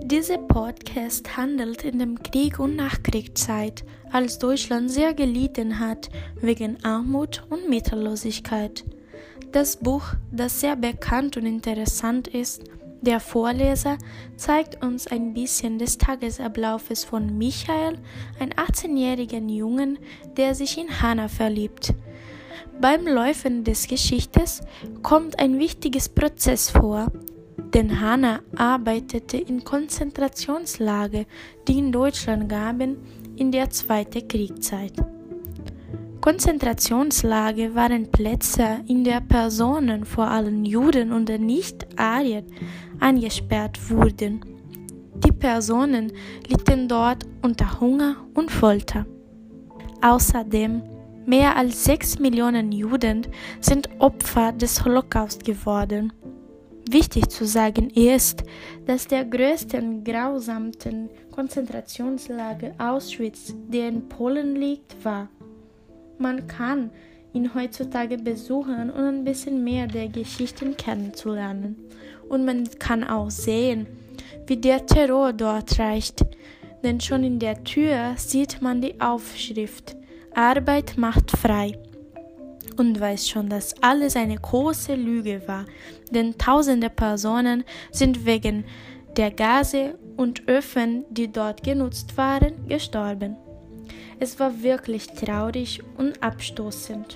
Dieser Podcast handelt in dem Krieg und Nachkriegszeit, als Deutschland sehr gelitten hat wegen Armut und Mittellosigkeit. Das Buch, das sehr bekannt und interessant ist, der Vorleser zeigt uns ein bisschen des Tagesablaufes von Michael, einem 18-jährigen Jungen, der sich in Hannah verliebt. Beim Laufen des Geschichtes kommt ein wichtiges Prozess vor, denn Hannah arbeitete in Konzentrationslager, die in Deutschland gaben in der Zweiten Kriegszeit. Konzentrationslager waren Plätze, in der Personen, vor allem Juden und Nicht-Arier, eingesperrt wurden. Die Personen litten dort unter Hunger und Folter. Außerdem mehr als 6 Millionen Juden sind Opfer des Holocaust geworden. Wichtig zu sagen ist, dass der größte und grausamste Konzentrationslager Auschwitz, der in Polen liegt, war. Man kann ihn heutzutage besuchen, um ein bisschen mehr der Geschichten kennenzulernen. Und man kann auch sehen, wie der Terror dort reicht. Denn schon in der Tür sieht man die Aufschrift Arbeit macht frei. Und weiß schon, dass alles eine große Lüge war, denn tausende Personen sind wegen der Gase und Öfen, die dort genutzt waren, gestorben. Es war wirklich traurig und abstoßend.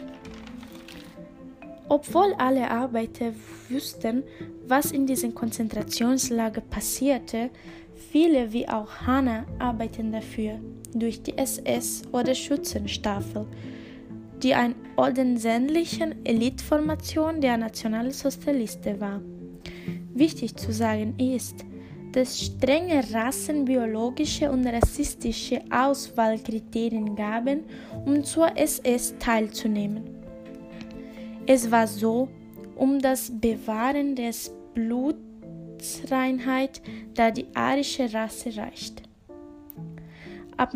Obwohl alle Arbeiter wussten, was in diesem Konzentrationslager passierte, viele wie auch Hannah arbeiten dafür, durch die SS oder Schützenstaffel, die eine ordentliche Eliteformation der Nationalsozialisten war. Wichtig zu sagen ist, dass strenge rassenbiologische und rassistische Auswahlkriterien gaben, um zur SS teilzunehmen. Es war so, um das Bewahren des Blutsreinheit, da die arische Rasse reicht. Ab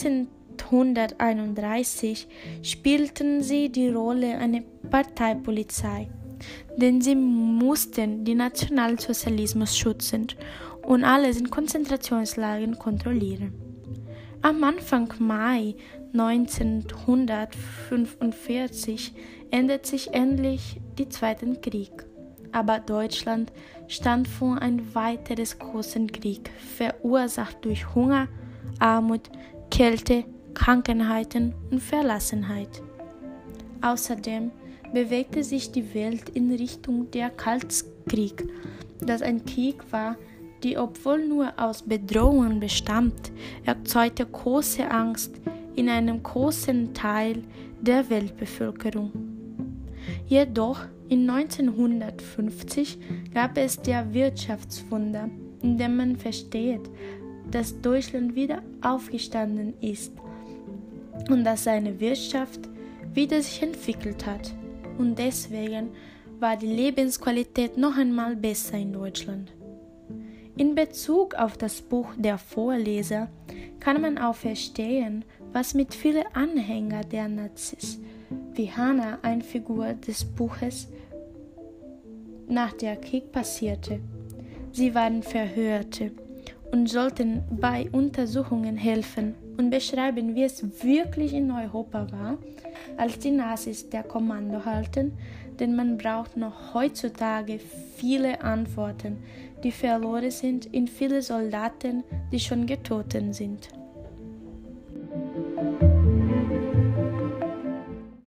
1931 spielten sie die Rolle einer Parteipolizei, denn sie mussten den Nationalsozialismus schützen und alles in Konzentrationslagern kontrollieren. Am Anfang Mai 1945 endete sich endlich der Zweite Krieg, aber Deutschland stand vor einem weiteren großen Krieg, verursacht durch Hunger, Armut, Kälte, Krankheiten und Verlassenheit. Außerdem bewegte sich die Welt in Richtung der Kaltkrieg, das ein Krieg war, die, obwohl nur aus Bedrohungen bestand, erzeugte große Angst in einem großen Teil der Weltbevölkerung. Jedoch in 1950 gab es der Wirtschaftswunder, in dem man versteht, dass Deutschland wieder aufgestanden ist und dass seine Wirtschaft wieder sich entwickelt hat. Und deswegen war die Lebensqualität noch einmal besser in Deutschland. In Bezug auf das Buch der Vorleser kann man auch verstehen, was mit vielen Anhängern der Nazis, wie Hannah, eine Figur des Buches, nach dem Krieg passierte. Sie waren Verhörte und sollten bei Untersuchungen helfen und beschreiben, wie es wirklich in Europa war, als die Nazis der Kommando halten, denn man braucht noch heutzutage viele Antworten, die verloren sind in viele Soldaten, die schon getötet sind.